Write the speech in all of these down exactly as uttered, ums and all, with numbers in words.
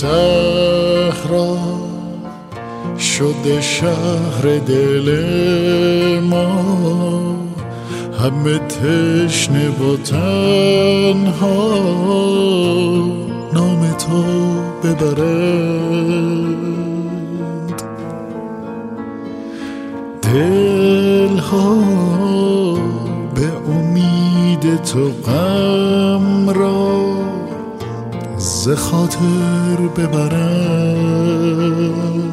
صحرا شده شهر دل ما، همه تشنه و تنها نام تو ببرند. دلها به امید تو غم را ز خاطر ببرند.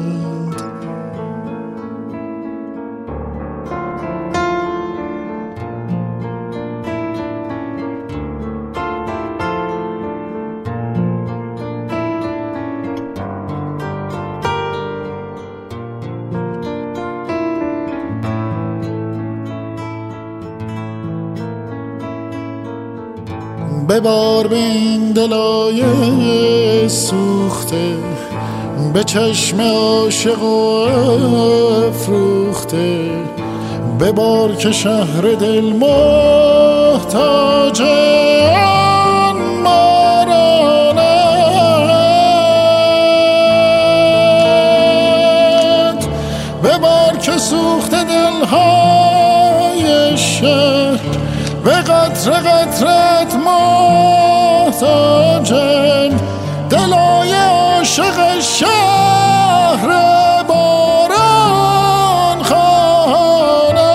ببار به این دلای سوخته، به چشم عاشق و افروخته، ببار که شهر دل محتاج آن مارانت. ببار که سوخته دلهای شهر به قطره قطرت محتاجند. دلای عاشق شهر باران خواهانند.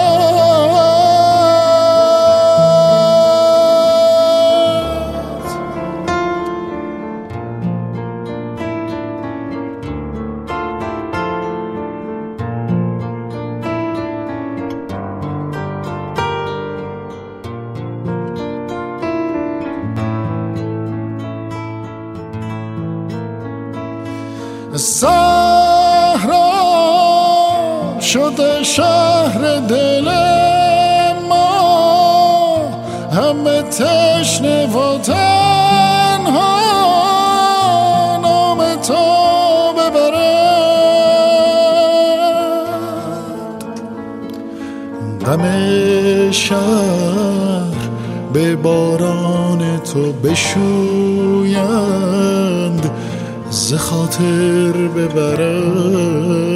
صحرا شده شهر دل ما، همه تشنه و تنها نام تو ببرند. غم شهر به باران تو بشویند، ز خاطر ببرند.